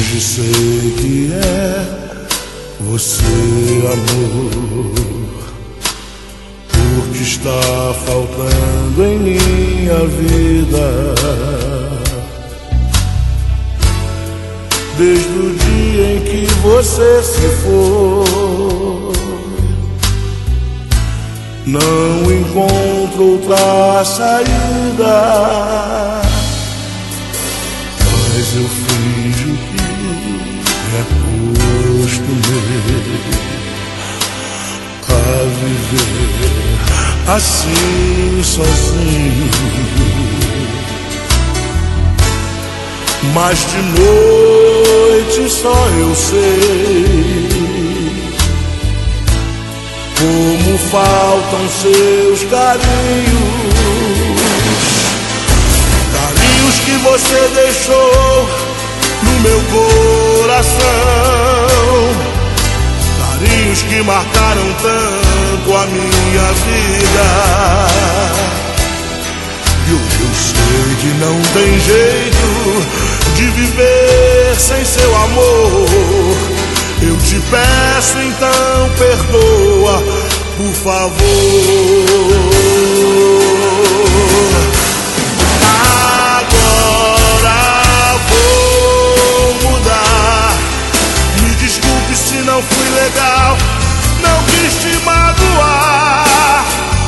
Hoje sei que é você, amor, o que está faltando em minha vida. Desde o dia em que você se foi, não encontro outra saída. Mas eu finjo que me acostumei a viver assim sozinho. Mas de noite só eu sei como faltam seus carinhos. Carinhos que você deixou no meu coração, carinhos que marcaram tanto a minha vida. E hoje eu sei que não tem jeito de viver sem seu amor. Eu te peço então, perdoa, por favor. Agora vou mudar. Me desculpe se não fui legal, não quis te magoar.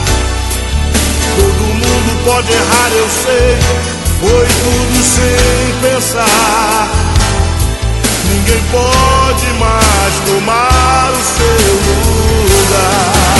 Todo mundo pode errar, eu sei, foi tudo sem pensar. Ninguém pode mais tomar o seu lugar.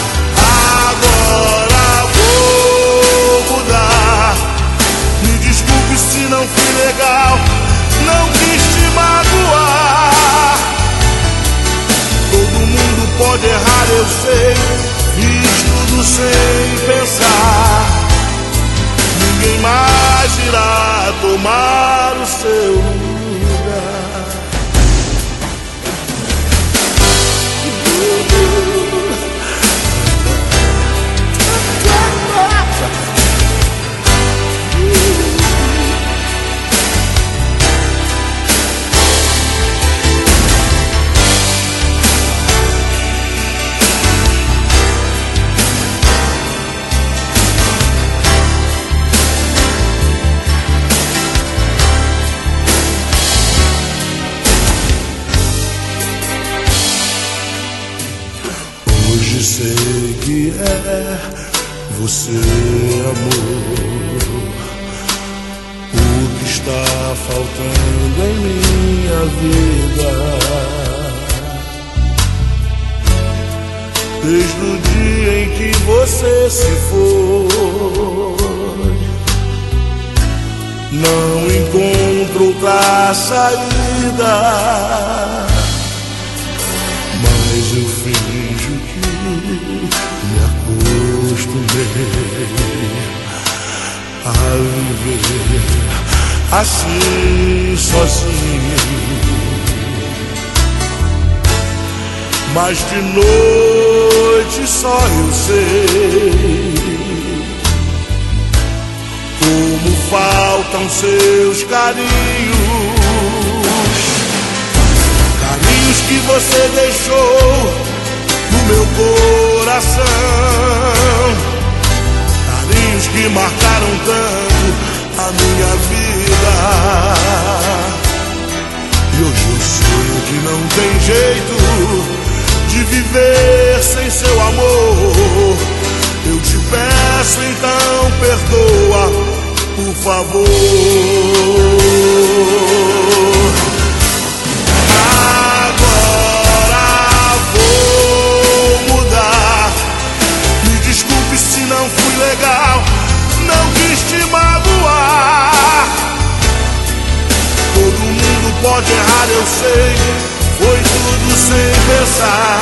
Agora vou mudar. Me desculpe se não fui legal, não quis te magoar. Todo mundo pode errar, eu sei, fiz tudo sem pensar. Ninguém mais irá tomar o seu lugar. Hoje sei que é você, amor, o que está faltando em minha vida. Desde o dia em que você se foi, não encontro outra saída. Mas eu finjo que me acostumei a viver assim sozinho. Mas de noite só eu sei como faltam seus carinhos. Carinhos que você deixou no meu coração, carinhos que marcaram tanto a minha vida. E hoje eu sei que não tem jeito de viver sem seu amor. Eu te peço então, perdoa, por favor. Não fui legal, não quis te magoar. Todo mundo pode errar, eu sei, foi tudo sem pensar.